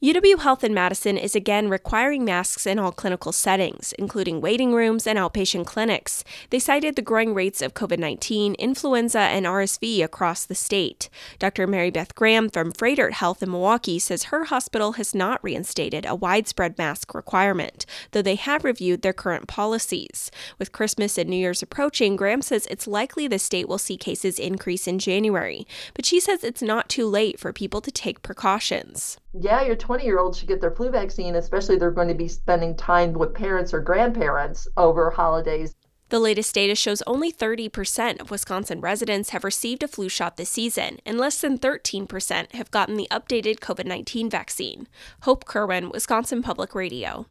UW Health in Madison is again requiring masks in all clinical settings, including waiting rooms and outpatient clinics. They cited the growing rates of COVID-19, influenza, and RSV across the state. Dr. Mary Beth Graham from Froedtert Health in Milwaukee says her hospital has not reinstated a widespread mask requirement, though they have reviewed their current policies. With Christmas and New Year's approaching, Graham says it's likely the state will see cases increase in January, but she says it's not too late for people to take precautions. Yeah, your 20-year-olds should get their flu vaccine, especially if they're going to be spending time with parents or grandparents over holidays. The latest data shows only 30% of Wisconsin residents have received a flu shot this season, and less than 13% have gotten the updated COVID-19 vaccine. Hope Kerwin, Wisconsin Public Radio.